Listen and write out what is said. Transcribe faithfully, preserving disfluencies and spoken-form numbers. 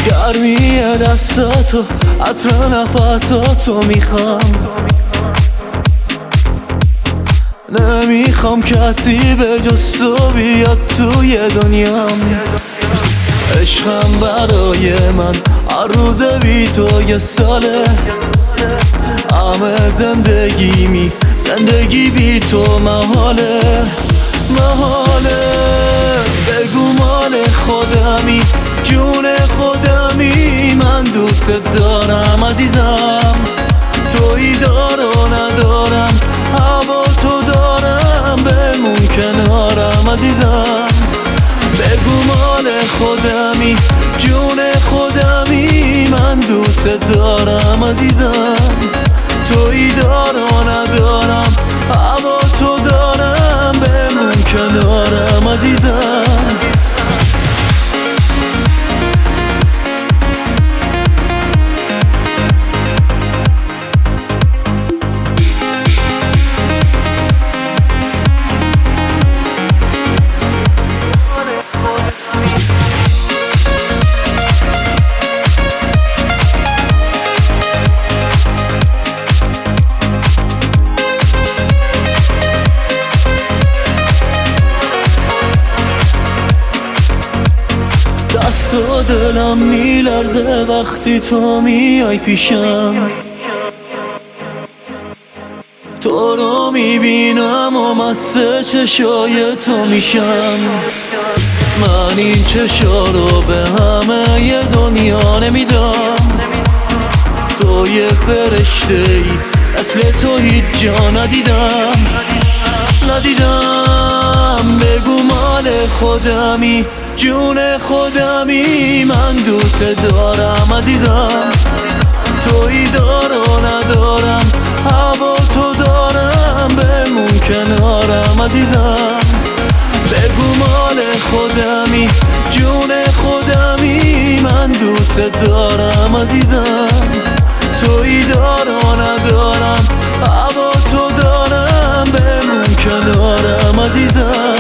گرمی دستاتو عطر نفساتو میخوام، نمیخوام کسی به جز تو بیاد توی دنیام. عشقم برای من هر روز بی تو یه ساله، همه زندگیمی زندگی بی تو محاله محاله. بگو مال خودمی جون خودمی، من دوست دارم عزیزم، تویی دار و ندارم، هوا تو دارم، بمون کنارم عزیزم. بگو مال خودمی جون خودمی، من دوست دارم عزیزم، تویی دار و ندارم، هوا تو دارم، بمون کنارم عزیزم. دست و دلم میلرزه وقتی تو میای پیشم، تو رو میبینم و مست چشای تو میشم. من این چشا رو به همه ی دنیا نمیدم، تو یه فرشته ای، اصل تو هیچ جا ندیدم ندیدم. بگو مال خودمی جون خودمی، من دوست دارم عزیزم، تویی دار و ندارم، هوا تو دارم، بمون کنارم عزیزم. بگو مال خودمی جون خودمی، من دوست دارم عزیزم، تویی دار و ندارم، هوا تو دارم، بمون کنارم عزیزم.